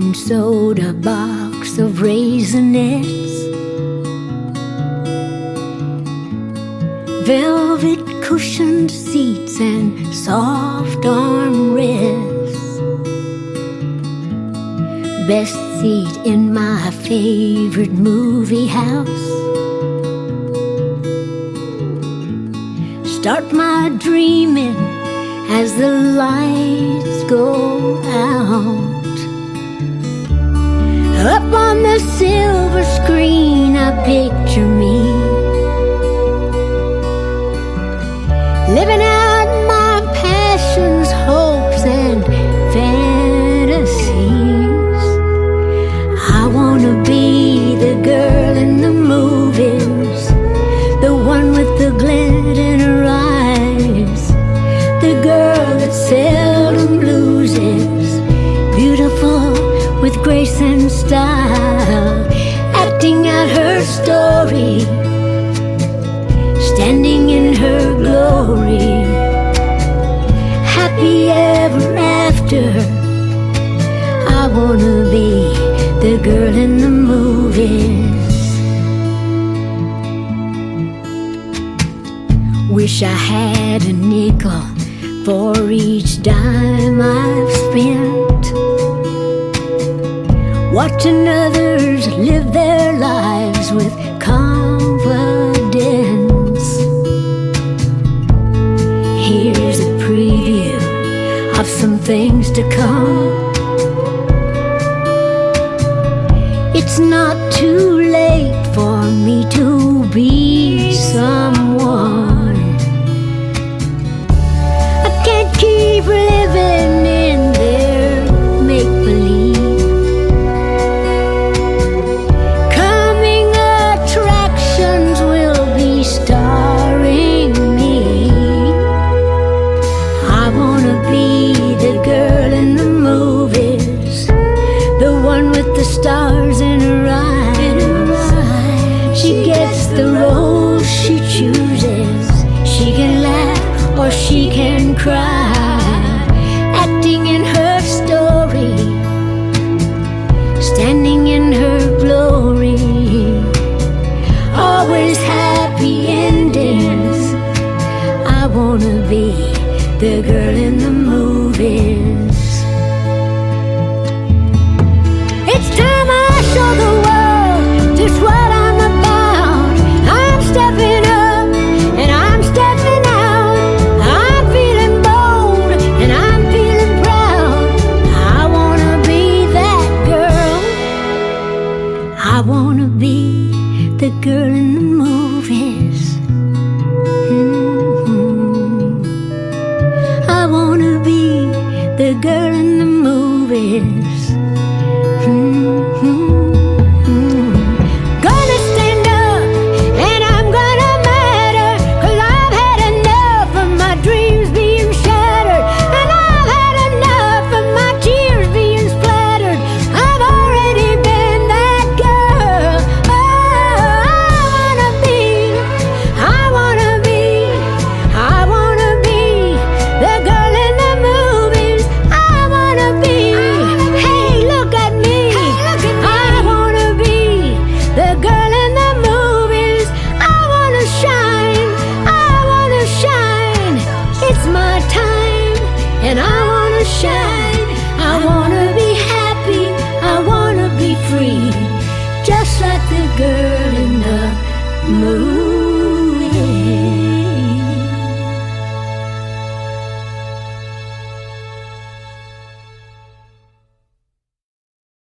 cream soda box of Raisinets, velvet cushioned seats and soft armrests, best seat in my favorite movie house. Start my dreaming as the lights go out. Up on the silver screen I picture me, living out my passions, hopes, and fantasies. I wanna be the girl in the movies, the one with the glint in her eyes, the girl that seldom loses, beautiful with grace and style, acting out her story, standing in her glory, happy ever after. I wanna be the girl in the movies. Wish I had a nickel for each dime I've spent, watching others live their lives with confidence. Here's a preview of some things to come. It's not too late for me to be someone. I can't keep living in their make-believe. Coming attractions will be starring me. I wanna be the girl in the movies, the one with the stars in her eyes. She gets the role she chooses. She can laugh or she can cry, acting in her story, standing in her glory. Always happy endings. I wanna be the girl in the movies. It's time I show the world just what I'm about. I'm stepping up and I'm stepping out. I'm feeling bold and I'm feeling proud. I wanna be that girl. I wanna be the girl in the movies. I wanna be the girl in the movies.